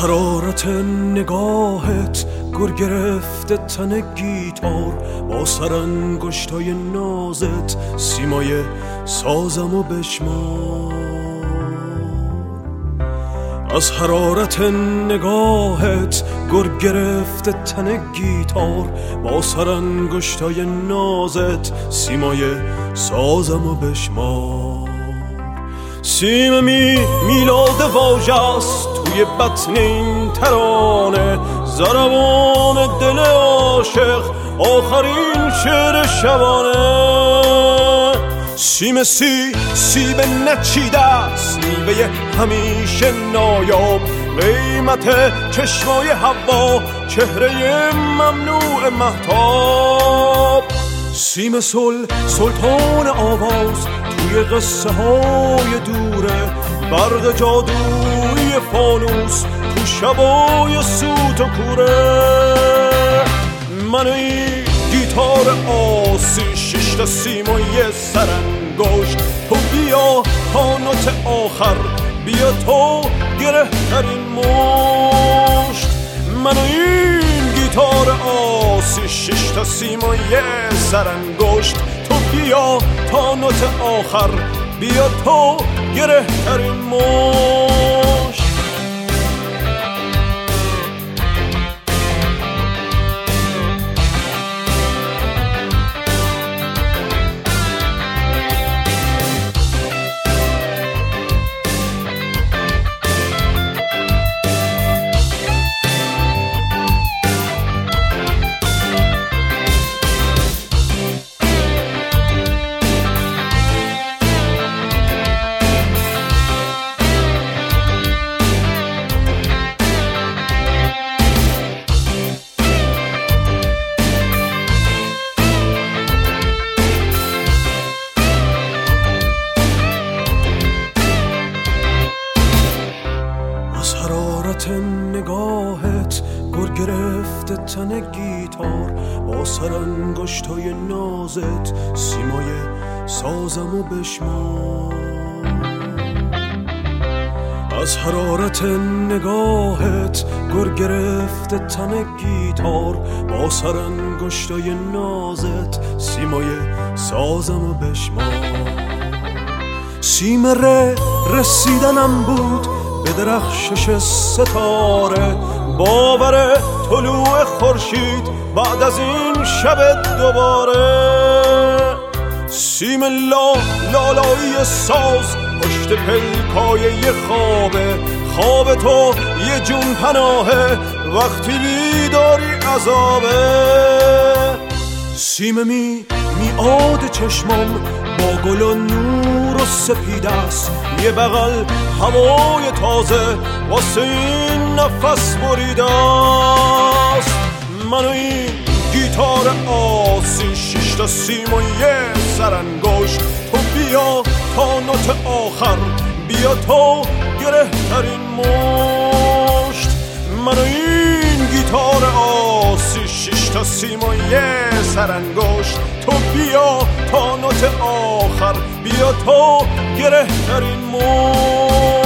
حرارت نگاهت گر گرفته تن گیتار، با سرانگشتای نازت سیمای سازمو بشمار. از حرارت نگاهت گر گرفته تن گیتار، با سرانگشتای نازت سیمای سازمو بشمار. سیم میلاد واژه‌ست توی بطن این ترانه، ضربان دل عاشق آخرین شعر شبانه. سیم سیب نچیده است میوه همیشه نایاب، قیمت چشمای حوا چهره ممنوع مهتاب. سیم سلطان آواز توی قصه های دوره، برق جادویی فانوس تو شبای سوت و کوره. من این گیتار آسی، 6 تا سیم و یه سرانگشت، تو بیا تا نوت آخر، بیا تو گره ترین مشت. من این گیتار آسی، 6 تا سیم و یه سرانگشت، تو بیا تا نوت آخر، بیا تو گره ترین مشت. از حرارت نگاهت گر گرفته تن گیتار، با سرانگشتای نازت سیمای سازمو بشمار. از حرارت نگاهت گر گرفته تن گیتار، با سرانگشتای نازت سیمای سازمو بشمار. سیم رسیدنم بود به درخشش ستاره، باور طلوع خورشید بعد از این شب دوباره. سیم لالایی ساز پشت پلکای یه خواب تو یه جون پناهه، وقتی بیداری عذابه. سیم میعاد چشمم با گل و نور و سپید است، یه بغل هوای تازه واسه این نفس بریده است. من و این گیتار آسی، 6 تا سیم و یه سرانگشت، تو بیا تا نوت آخر، بیا تو گره ترین مشت. من و این گیتار آسی، 6 تا سیم و یه سرانگشت، تو بیا تا نوت آخر، بیا تو گره ترین مشت.